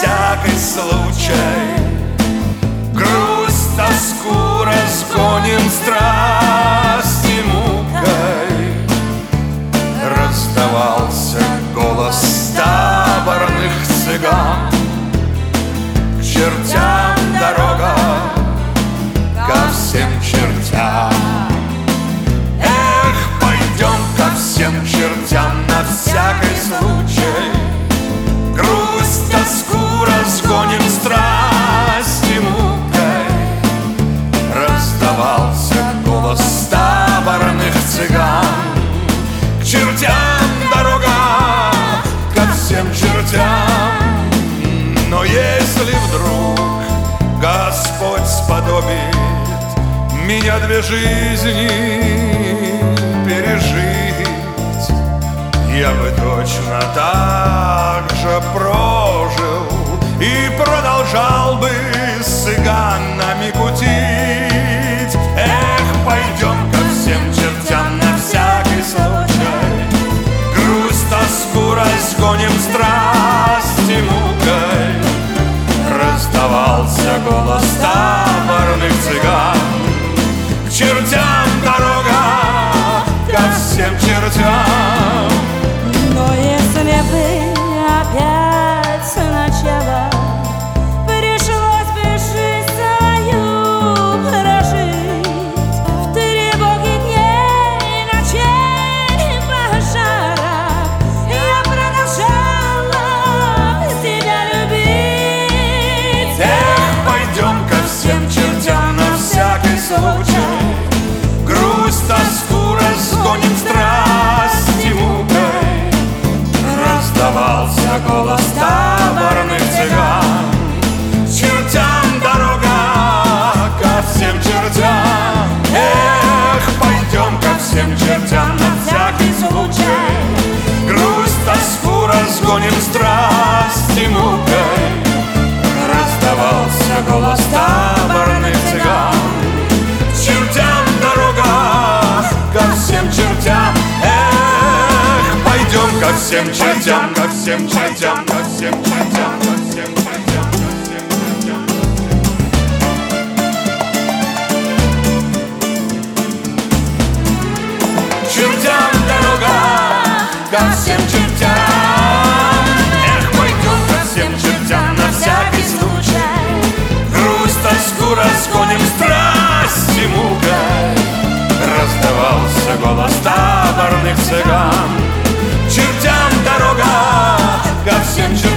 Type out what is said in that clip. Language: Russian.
всякий случай. Грусть, тоску разгоним страсти мукой. Раздавался голос таборных цыган. К чертям дорога, ко всем чертям. Эх, пойдем ко всем чертям на всякий случай. Грусть, тоску разгоним страсти мукой. Раздавался голос таборных цыган. К чертям дорога, ко всем чертям. Но если вдруг Господь сподобит меня две жизни пережить, я бы точно так же прожил и продолжал бы с цыганами кутить. Эх, пойдем ко всем чертям на всякий случай. Грусть, тоску разгоним страсти мукой. Раздавался голос таборных цыган. К чертям дорога, ко всем чертям. Но если бы опять сначала пришлось бы жизнь свою прожить, в тревоге дней, ночей, пожарах, я продолжала тебя любить. Эх, пойдем ко всем чертям на всякий случай. Грусть, тоску разгоним страсти мукой. Раздавался голос таборных цыган. К чертям дорога, ко всем чертям. Эх, пойдем ко всем чертям на всякий случай. Грусть, тоску разгоним страсти мукой. Раздавался голос таборных цыган. К чертям дорога, ко всем чертям. Эх, пойдем ко всем чертям, ко всем чертям, ко всем чертям, ко всем чертям, ко всем чертям. К чертям дорога, ко всем чертям. Эх, пойдем ко всем чертям на всякий случай. Грусть, тоску разгоним страсти мукой. Раздавался голос таборных цыган. К чертям дорога, ко всем чертям.